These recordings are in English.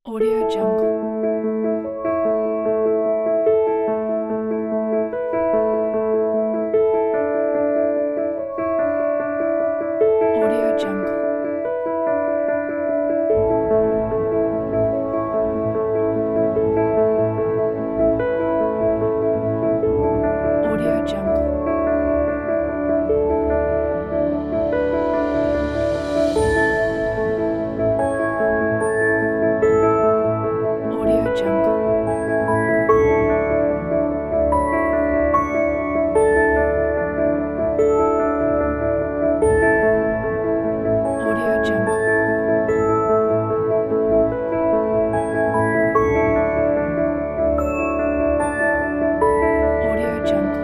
Audio Jungle. Audio Jungle. Audio Jungle. Audio Jungle. Audio Jungle. Audio Jungle.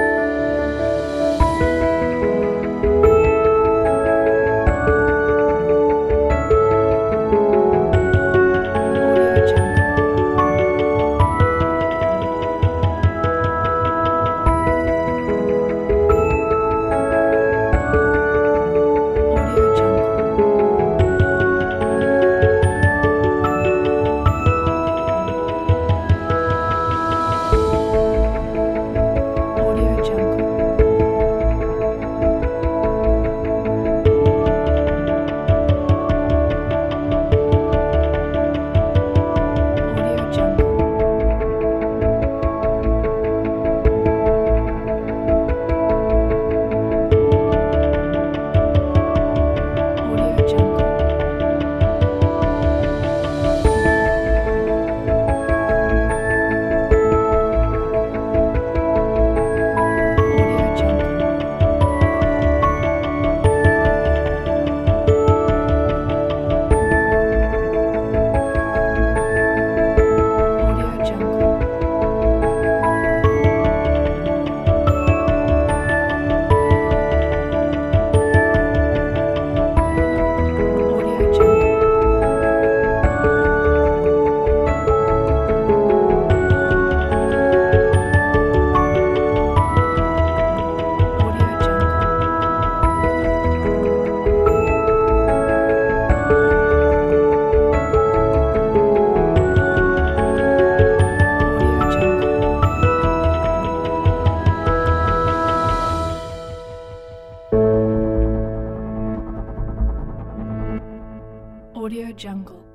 Audio Jungle. Audio Jungle. Audio Jungle. Audio Jungle. Audio Jungle. Audio Jungle. Audio Jungle. Audio Jungle. Audio Jungle. Audio Jungle. Audio Jungle.